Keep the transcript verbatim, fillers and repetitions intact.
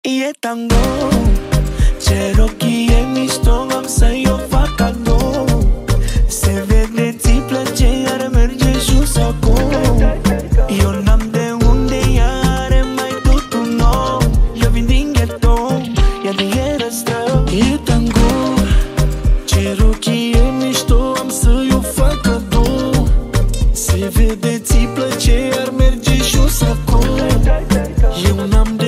E tango, ce rochii e mișto, am să-i o fac cadou. Se vede, ți place, ar merge jos acum. Eu n-am de unde, ea are mai tot un om. Eu vin din ghetto, ea de ieri stă. E tango, ce rochii e mișto, am să-i o fac cadou. Se vede, ți place, ar merge jos acum. Eu n-am